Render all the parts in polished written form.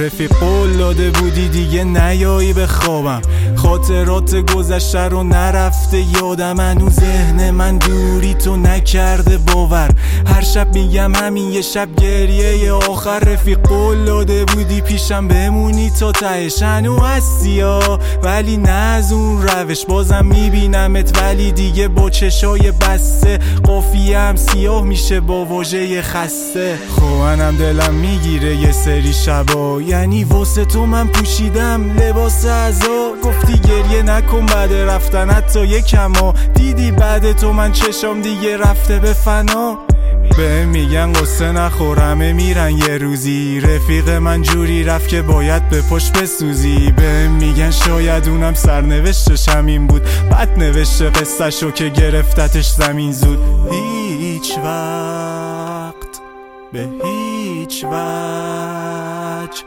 رفیق قول داده بودی دیگه نیایی به خوابم، خاطرات گذشته رو نرفته یادم، هنو ذهن من دوری تو نکرده باور، هر شب میگم همین یه شب گریه آخر. رفیق قول داده بودی پیشم بمونی تا تهش، هنو هستی ها ولی نه از اون روش، بازم میبینمت ولی دیگه با چشای بسته، قافیه هم سیاه میشه با واژه خسته. خوانم دلم میگیره یه سری شبا، یعنی واسه تو من پوشیدم لباس عزا، گفتی گریه نکن بعد رفتن حتی یکم، دیدی بعد تو من چشام دیگه رفته به فنا. به میگن قصه نخورمه میرن یه روزی، رفیق من جوری رفت که باید به پشت بسوزی. به میگن شاید اونم سرنوشتش همین بود، بد نوشته قصه شو که گرفتتش زمین زود. هیچ وقت به هیچ وجه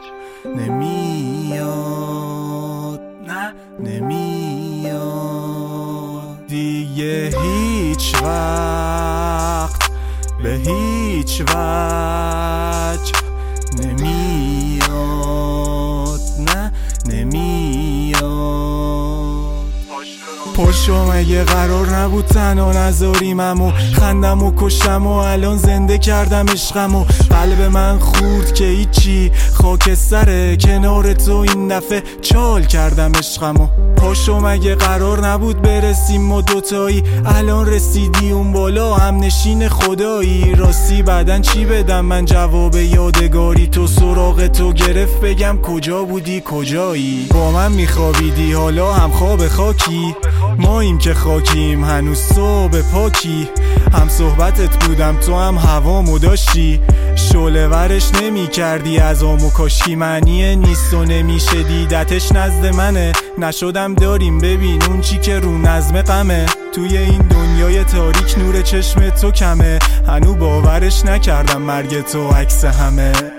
نمیاد، نه نمیاد دیگه، هیچ وقت به هیچ وجه نمیاد، نه نمیاد. پاشو مگه قرار نبود تنها نذاریمم و خندم و کشتم و الان زنده کردم عشقم، قلب من خورد که هیچی خاکستره کنار تو، این دفعه چال کردم عشقم. پاشو مگه قرار نبود برسیم ما دوتایی، الان رسیدی اون بالا هم نشین خدایی، راستی بعدن چی بدم من جواب یادگاری، تو سراغ تو گرفت بگم کجا بودی کجایی، با من میخوابیدی حالا هم خواب خاکی، ماییم که خاکیم هنوز صبح پاکی، هم صحبتت بودم تو هم هوامو داشتی، شعله ورش نمی کردی از آمو کاشکی، معنی نیست و نمیشه دیدتش نزد منه، نشدم داریم ببین اون چی که رو نظم غمه، توی این دنیای تاریک نور چشم تو کمه، هنو باورش نکردم مرگ تو عکس همه.